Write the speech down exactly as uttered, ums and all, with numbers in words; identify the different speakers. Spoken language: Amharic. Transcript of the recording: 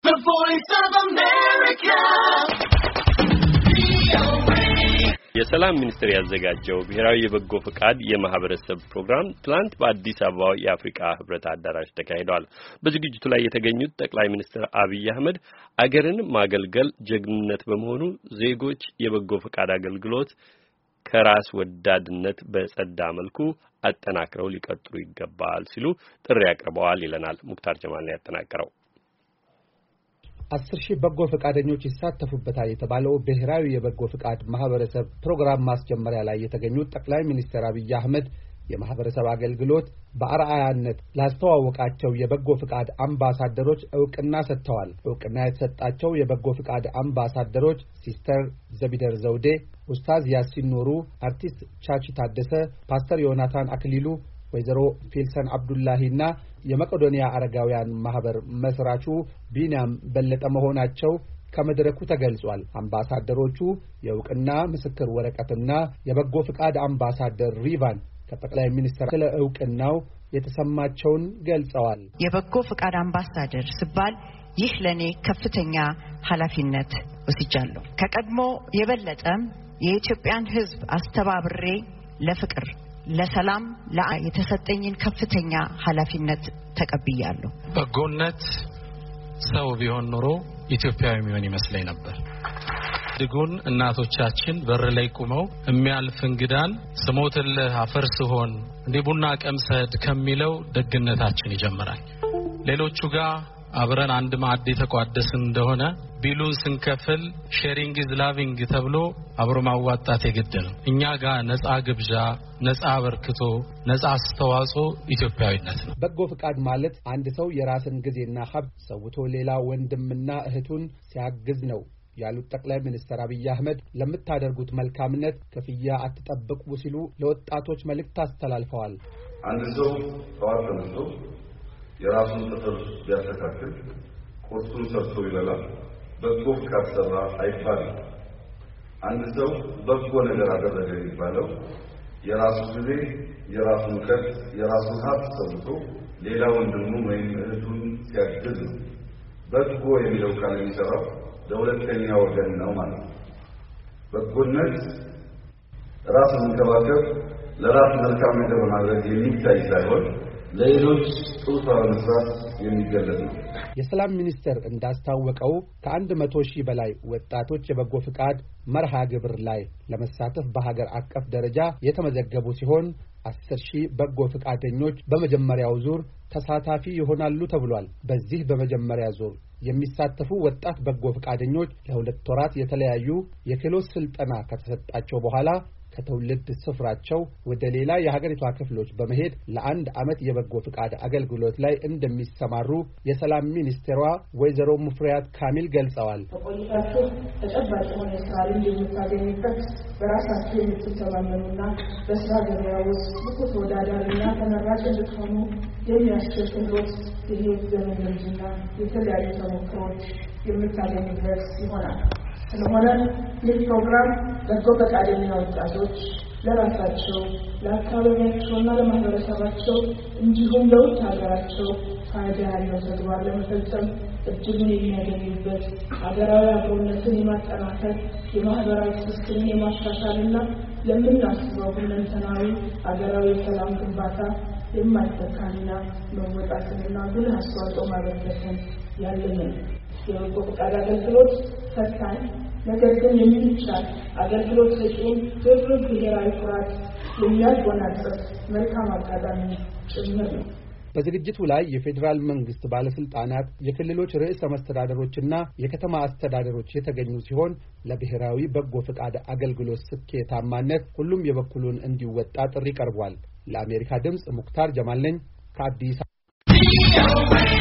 Speaker 1: The Voice of America.
Speaker 2: የሰላም ሚኒስቴር ያዘጋጀው ብሔራዊ የበጎ ፍቃድ የማህበረሰብ ፕሮግራም ትላንት በአዲስ አበባው የአፍሪካ ህብረት አዳራሽ ተካሂዷል። በዝግጅቱ ላይ የተገኙት ጠቅላይ ሚኒስትር አብይ አህመድ አገርን ማገልገል ጀግንነት በመሆኑ ዜጎች የበጎ ፍቃድ አገልግሎት ከራስ ወዳድነት በጸዳ መልኩ አጠናክረው ሊቀጥሉ ይገባል ሲሉ ጥሪ ያቀርበዋል ይለናል ሙክታር ጀማል ያጠናቀረው።
Speaker 3: አስር ሺህ በጎ ፍቃደኞች ይሳተፉበታል የተባለው ብሔራዊ የበጎ ፍቃድ ማህበረሰብ ፕሮግራም ማስጀመሪያ ላይ የተገኙት ጠቅላይ ሚኒስትር አብይ አህመድ የማህበረሰብ አገልግሎት በአርአያነት ላስተዋወቃቸው የበጎ ፍቃድ አምባሳደሮች ዕውቅና ሰጥተዋል። ዕውቅና የተሰጣቸው የበጎ ፍቃድ አምባሳደሮች ሲስተር ዘቢደር ዘውዴ፣ ኡስታዝ ያሲን ኑሩ፣ አርቲስት ቻቺ ታደሰ፣ ፓስተር ዮናታን አክሊሉ፣ ወይዘሮ ፊልሰን አብዱላሂና የመቄዶንያ አረጋውያን ማህበር መስራቹ ቢንያም በለጠ መሆናቸው ከመድረኩ ተገልጿል። አምባሳደሮቹ የዕውቅና ምስክር ወረቀትና የበጎ ፍቃድ አምባሳደር ሪቫን ከጠቅላይ ሚኒስትር ስለ ዕውቅናው የተሰማቸውን ገልጸዋል።
Speaker 4: የበጎ ፍቃድ አምባሳደር ስባል ይህ ለኔ ከፍተኛ ኃላፊነት ወስጃለሁ። ከቀድሞ የበለጠም የኢትዮጵያን ሕዝብ አስተባብሬ ለፍቅር ለሰላም ለአ የተሰጠኝን ከፍተኛ ኃላፊነት ተቀብያለሁ።
Speaker 5: በጎነት ሰው ቢሆን ኖሮ ኢትዮጵያዊ ምን ይመስለኝ ነበር። ድጉን እናቶቻችን በር ላይ ቆመው የሚያልፍ እንግዳን ስሞትልህ አፈርስ ሆን እንደ ቡና ቀምሰድ ከሚለው ደግነታችን ይጀምራል። ሌሎቹ ጋር አብረን አንድ ማዕድ የተቋደስን እንደሆነ ቢሉን ስንከፍል ሼሪንግ ኢዝ ላቪንግ ተብሎ አብሮ ማዋጣት የግድ ነው። እኛ ጋር ነፃ ግብዣ፣ ነፃ በርክቶ፣ ነፃ አስተዋጽኦ ኢትዮጵያዊነት ነው።
Speaker 3: በጎ ፍቃድ ማለት አንድ ሰው የራስን ጊዜና ሀብት ሰውቶ ሌላ ወንድምና እህቱን ሲያግዝ ነው ያሉት ጠቅላይ ሚኒስትር አብይ አህመድ ለምታደርጉት መልካምነት ክፍያ አትጠብቁ ሲሉ ለወጣቶች መልእክት አስተላልፈዋል።
Speaker 6: አንድ ሰው ጠዋት ተነስቶ የራሱን ጥፍር ቢያስተካክል ቁርጡን ሰርቶ ይበላል፣ በጎ ፍቃድ ሰራ አይባልም። አንድ ሰው በጎ ነገር አደረገ የሚባለው የራሱ ጊዜ፣ የራሱን እውቀት፣ የራሱን ሀብት ሰውቶ ሌላ ወንድሙ ወይም እህቱን ሲያግዝ ነው። በጎ የሚለው ቃል የሚሰራው ለሁለተኛ ወገን ነው ማለት ነው። በጎነት ራስን መንከባከብ፣ ለራስ መልካም ነገር በማድረግ የሚታይ ሳይሆን ለሌሎች ጥሩ ስራ መስራት የሚገለጽ ነው።
Speaker 3: የሰላም ሚኒስቴር እንዳስታወቀው ከአንድ መቶ ሺህ በላይ ወጣቶች የበጎ ፍቃድ መርሃ ግብር ላይ ለመሳተፍ በሀገር አቀፍ ደረጃ የተመዘገቡ ሲሆን አስር ሺህ በጎ ፍቃደኞች በመጀመሪያው ዙር ተሳታፊ ይሆናሉ ተብሏል። በዚህ በመጀመሪያ ዙር የሚሳተፉ ወጣት በጎ ፍቃደኞች ለሁለት ወራት የተለያዩ የክህሎት ስልጠና ከተሰጣቸው በኋላ ከትውልድ ስፍራቸው ወደ ሌላ የሀገሪቷ ክፍሎች በመሄድ ለአንድ ዓመት የበጎ ፍቃድ አገልግሎት ላይ እንደሚሰማሩ የሰላም ሚኒስቴሯ ወይዘሮ ሙፍሪያት ካሚል ገልጸዋል።
Speaker 7: በቆይታችሁ ተጨባጭ የሆነ ስራ ልምድ የምታገኙበት በራሳችሁ የምትተማመኑና በስራ ገበያ ውስጥ ብቁ ተወዳዳሪና ተመራጭ እንድትሆኑ የሚያስችል ክህሎት፣ የህይወት ዘመን ልምድና የተለያዩ ተሞክሮች የምታገኙበት ይሆናል። ስለሆነ ይህ ፕሮግራም በጎ ፈቃደኛ ወጣቶች ለራሳቸው ለአካባቢያቸውና ለማህበረሰባቸው እንዲሁም ለውጭ ሀገራቸው ፋይዳ ያለው ተግባር ለመፈጸም እድሉን የሚያገኙበት ሀገራዊ አብሮነትን የማጠናከር የማህበራዊ ትስስርን የማሻሻልና ለምናስበው ሁለንተናዊ ሀገራዊ የሰላም ግንባታ የማይተካና መወጣትንና ጉልህ አስተዋጽኦ ማበርከትን ያለንን የበጎ ፈቃድ አገልግሎት ፈታኝ ነገር ግን የሚቻል አገልግሎት ሰጪውን ድርብ ብሔራዊ ኩራት የሚያጎናጽፍ መልካም አጋጣሚ ጭምር ነው።
Speaker 3: በዝግጅቱ ላይ የፌዴራል መንግስት ባለስልጣናት፣ የክልሎች ርዕሰ መስተዳድሮችና የከተማ አስተዳደሮች የተገኙ ሲሆን ለብሔራዊ በጎ ፍቃድ አገልግሎት ስኬታማነት ሁሉም የበኩሉን እንዲወጣ ጥሪ ቀርቧል። ለአሜሪካ ድምጽ ሙክታር ጀማል ነኝ ከአዲስ አበባ።